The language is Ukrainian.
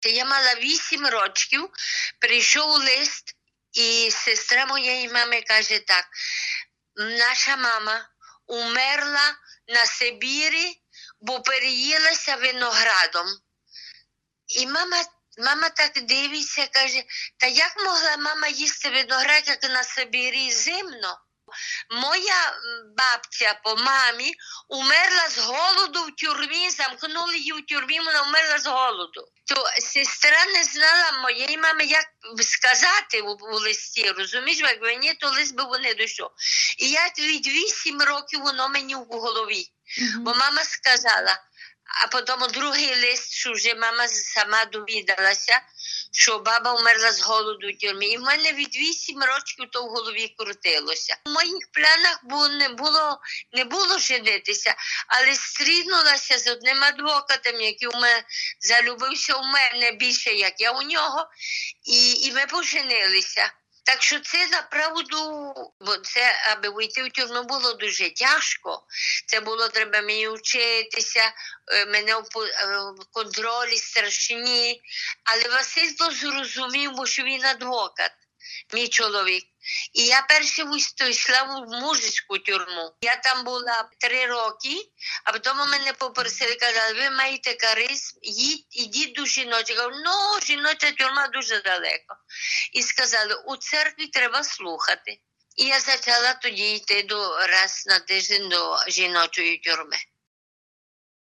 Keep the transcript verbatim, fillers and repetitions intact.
Я мала вісім років, прийшов лист, і сестра моєї мами каже так: наша мама умерла на Сибірі, бо переїлася виноградом. І мама, мама так дивиться, каже, та як могла мама їсти виноград, як на Сибірі зимно? Моя бабця по мамі умерла з голоду в тюрмі, замкнули її в тюрмі, вона умерла з голоду. То сестра не знала моєї мами, як сказати у, у листі, розумієш, як мені то лист би не дійшов. І я від вісім років воно мені в голові, mm-hmm. бо мама сказала, а потім другий лист, що вже мама сама довідалася, що баба умерла з голоду в тюрмі. І в мене від вісім років то в голові крутилося. У моїх планах було, не, було, не було женитися, але стрінулася з одним адвокатом, який у мене залюбився у мене більше, як я у нього, і, і ми поженилися. Так що це направду, бо це, аби вийти в тюрму, було дуже тяжко. Це було, треба мені вчитися, мене в контролі страшні. Але Василь то зрозумів, бо що він адвокат, мій чоловік. І я перше йшла в мужицьку тюрму. Я там була три роки, а потім мене попросили, казали, ви маєте харизм, їдь, ідіть до жіночої. Я кажу, ну, жіноча тюрма дуже далеко. І сказали, у церкві треба слухати. І я почала тоді йти до, раз на тиждень до жіночої тюрми.